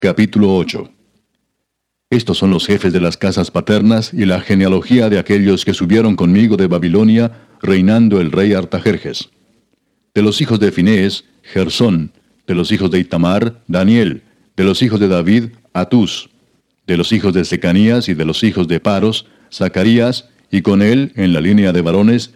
Capítulo 8. Estos son los jefes de las casas paternas y la genealogía de aquellos que subieron conmigo de Babilonia, reinando el rey Artajerjes. De los hijos de Finés, Gersón; de los hijos de Itamar, Daniel; de los hijos de David, Atús; de los hijos de Secanías y de los hijos de Paros, Zacarías, y con él, en la línea de varones,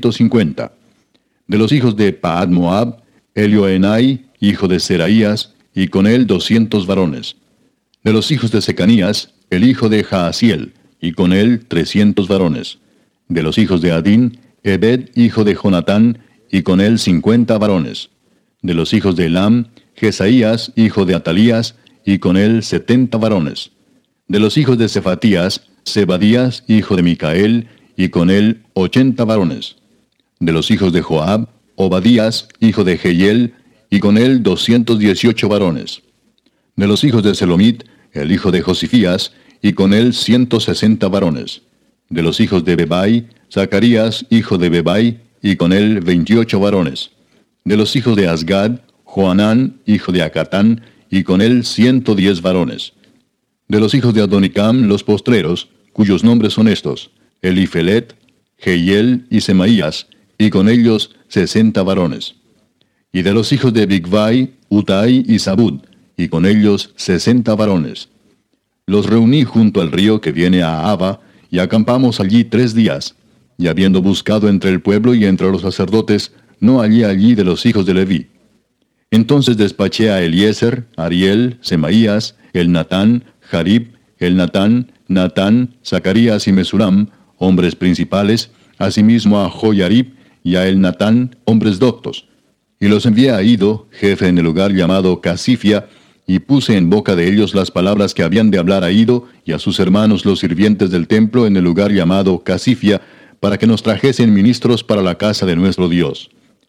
150. De los hijos de Paad Moab, Elioenai, hijo de Seraías, y con él 200 varones. De los hijos de Secanías, el hijo de Jaasiel, y con él 300 varones. De los hijos de Adín, Ebed, hijo de Jonatán, y con él 50 varones. De los hijos de Elam, Jesaías, hijo de Atalías, y con él 70 varones. De los hijos de Cefatías, Zebadías, hijo de Micael, y con él 80 varones. De los hijos de Joab, Obadías, hijo de Jehiel, y con él 218 varones. De los hijos de Selomit, el hijo de Josifías, y con él 160 varones. De los hijos de Bebai, Zacarías, hijo de Bebai, y con él 28 varones. De los hijos de Azgad, Joanán, hijo de Acatán, y con él 110 varones. De los hijos de Adonicam, los postreros, cuyos nombres son estos: Elifelet, Jehiel y Semaías, y con ellos 60 varones. Y de los hijos de Bigvai, Utai y Zabud, y con ellos 60 varones. Los reuní junto al río que viene a Aba, y acampamos allí 3 días, y habiendo buscado entre el pueblo y entre los sacerdotes, no hallé allí de los hijos de Leví. Entonces despaché a Eliezer, Ariel, Semaías, Elnatán, Jarib, Elnatán, Natán, Zacarías y Mesulam, hombres principales, asimismo a Joyarib y a Elnatán, hombres doctos. Y los envié a Ido, jefe en el lugar llamado Casifia, y puse en boca de ellos las palabras que habían de hablar a Ido y a sus hermanos los sirvientes del templo en el lugar llamado Casifia, para que nos trajesen ministros para la casa de nuestro Dios.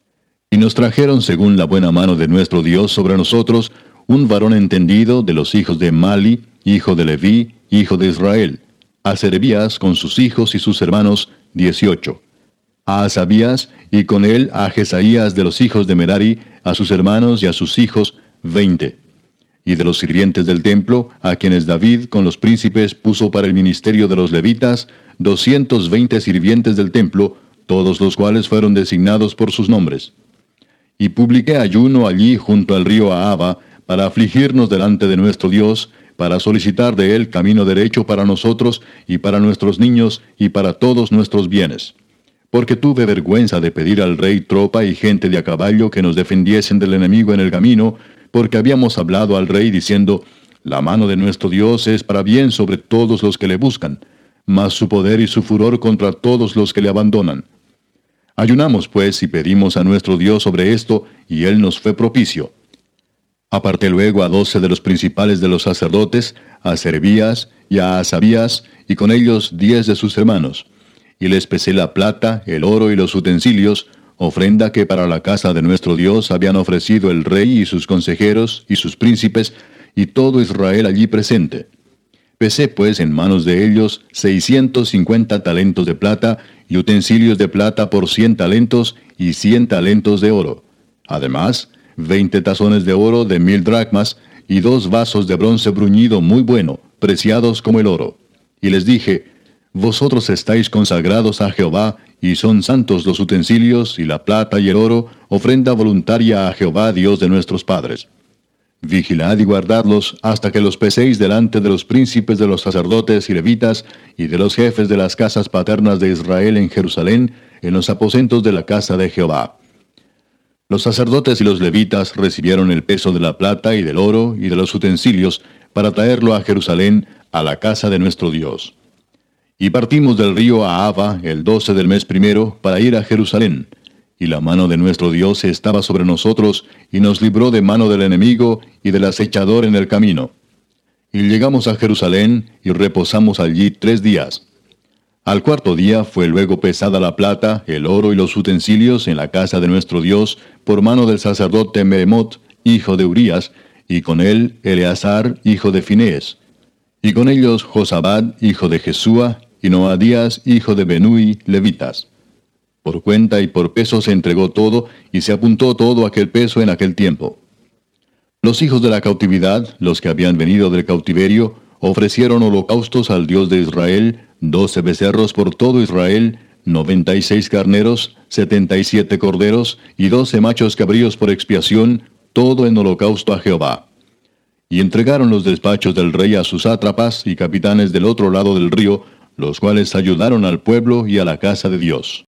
Y nos trajeron según la buena mano de nuestro Dios sobre nosotros, un varón entendido de los hijos de Mali, hijo de Leví, hijo de Israel; a Serebías con sus hijos y sus hermanos, 18. A Asabías, y con él a Jesaías de los hijos de Merari, a sus hermanos y a sus hijos, 20. Y de los sirvientes del templo, a quienes David con los príncipes puso para el ministerio de los levitas, 220 sirvientes del templo, todos los cuales fueron designados por sus nombres. Y publiqué ayuno allí junto al río Ahava, para afligirnos delante de nuestro Dios, para solicitar de él camino derecho para nosotros, y para nuestros niños, y para todos nuestros bienes. Porque tuve vergüenza de pedir al rey tropa y gente de a caballo que nos defendiesen del enemigo en el camino, porque habíamos hablado al rey diciendo: la mano de nuestro Dios es para bien sobre todos los que le buscan, mas su poder y su furor contra todos los que le abandonan. Ayunamos pues y pedimos a nuestro Dios sobre esto, y él nos fue propicio. Aparté luego a 12 de los principales de los sacerdotes, a Serebías y a Asabías, y con ellos 10 de sus hermanos. Y les pesé la plata, el oro y los utensilios, ofrenda que para la casa de nuestro Dios habían ofrecido el rey y sus consejeros y sus príncipes, y todo Israel allí presente. Pesé pues en manos de ellos 650 talentos de plata, y utensilios de plata por 100 talentos, y 100 talentos de oro. Además, 20 tazones de oro de 1000 dracmas, y 2 vasos de bronce bruñido muy bueno, preciados como el oro. Y les dije: vosotros estáis consagrados a Jehová, y son santos los utensilios, y la plata y el oro, ofrenda voluntaria a Jehová Dios de nuestros padres. Vigilad y guardadlos hasta que los peséis delante de los príncipes de los sacerdotes y levitas, y de los jefes de las casas paternas de Israel en Jerusalén, en los aposentos de la casa de Jehová. Los sacerdotes y los levitas recibieron el peso de la plata y del oro y de los utensilios, para traerlo a Jerusalén, a la casa de nuestro Dios. Y partimos del río Ahava el 12 del mes primero, para ir a Jerusalén. Y la mano de nuestro Dios estaba sobre nosotros, y nos libró de mano del enemigo y del acechador en el camino. Y llegamos a Jerusalén, y reposamos allí 3 días. Al 4.º día fue luego pesada la plata, el oro y los utensilios en la casa de nuestro Dios, por mano del sacerdote Meremot, hijo de Urías, y con él Eleazar, hijo de Finés. Y con ellos Josabad, hijo de Jesúa, y Noadías, hijo de Benui, levitas. Por cuenta y por peso se entregó todo, y se apuntó todo aquel peso en aquel tiempo. Los hijos de la cautividad, los que habían venido del cautiverio, ofrecieron holocaustos al Dios de Israel, 12 becerros por todo Israel, 96 carneros, 77 corderos y 12 machos cabríos por expiación, todo en holocausto a Jehová. Y entregaron los despachos del rey a sus sátrapas y capitanes del otro lado del río, los cuales ayudaron al pueblo y a la casa de Dios.